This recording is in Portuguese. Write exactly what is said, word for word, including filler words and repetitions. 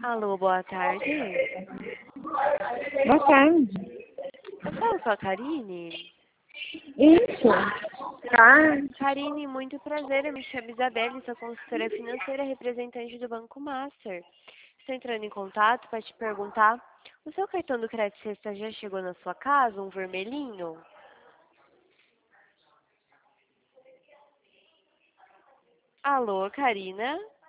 Alô, boa tarde. Boa tarde. Eu falo com a Karine. Isso. Tá. Karine, muito prazer. Eu me chamo Isabelle, sou consultora financeira representante do Banco Master. Estou entrando em contato para te perguntar, o seu cartão do crédito sexta já chegou na sua casa, um vermelhinho? Alô, Karina?